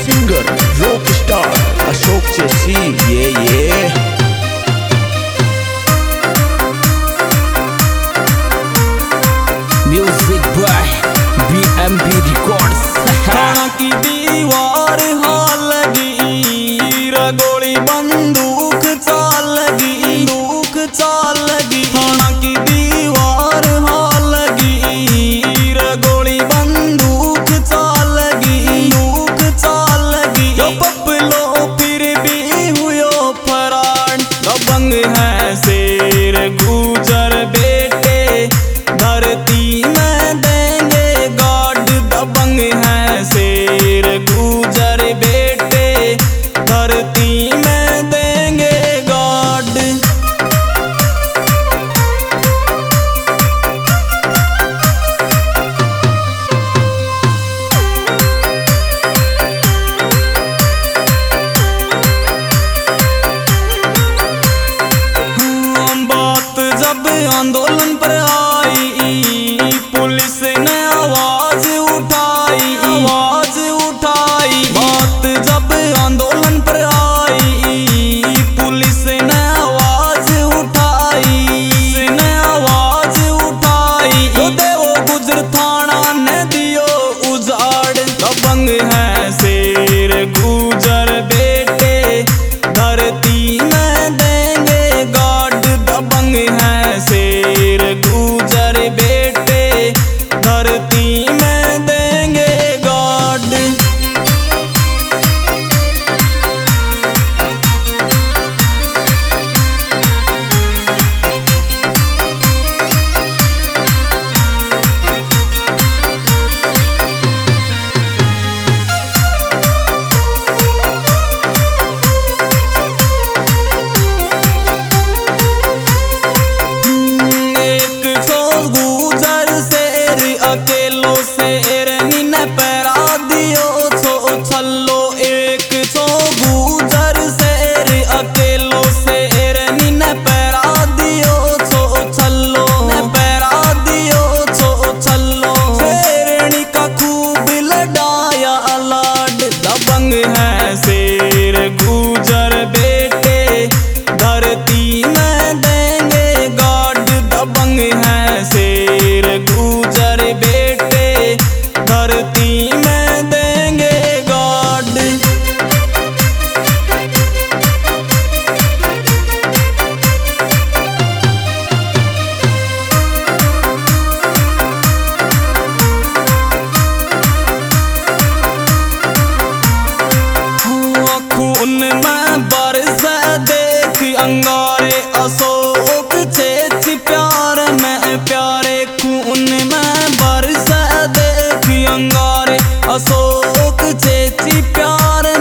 Singer rock star Ashok चेसी ये music by BMB records. थाना की दीवार हाल लगी, रगोली बंदूक चाल लगी, थाना की दीवार हाल लगी, रगोली बंदूक चाल लगी, यो पपलो फिर भी हुयो फरार। दबंग है शेर गुजर बेटे, धरती में देंगे गार्ड। दबंग है शेर गुजर बेटे, धरती में देंगे गार्ड। बात जब आंदोलन पर आई, पुलिस ने आवाज उठाई। बात जब आंदोलन पर आई, पुलिस ने आवाज उठाई। तो देवो गुजर थाना ने दियो उजाड़। दबंग है शेर गुजर बेटे, धरती में देंगे गार्ड। दबंग है शेर गुजर बेटे, धरती में देंगे गार्ड। अकेलो शेर नीने पैरा दियो छो छल्लो। एक छो गुजर शेर, अकेलो शेर नीने पैरा दियो छो छल्लो, शेरनी का खूब लड़ाया लाड। दबंग है शेर गुजर बेटे, धरती में देंगे गार्ड। दबंग है शेर गुजर बेटे, धरती में देंगे गार्ड। खून में बरस देख अंगारे, अशोक चेची प्यार में प्यारे। खून में बरस देख अंगारे, अशोक चेची प्यार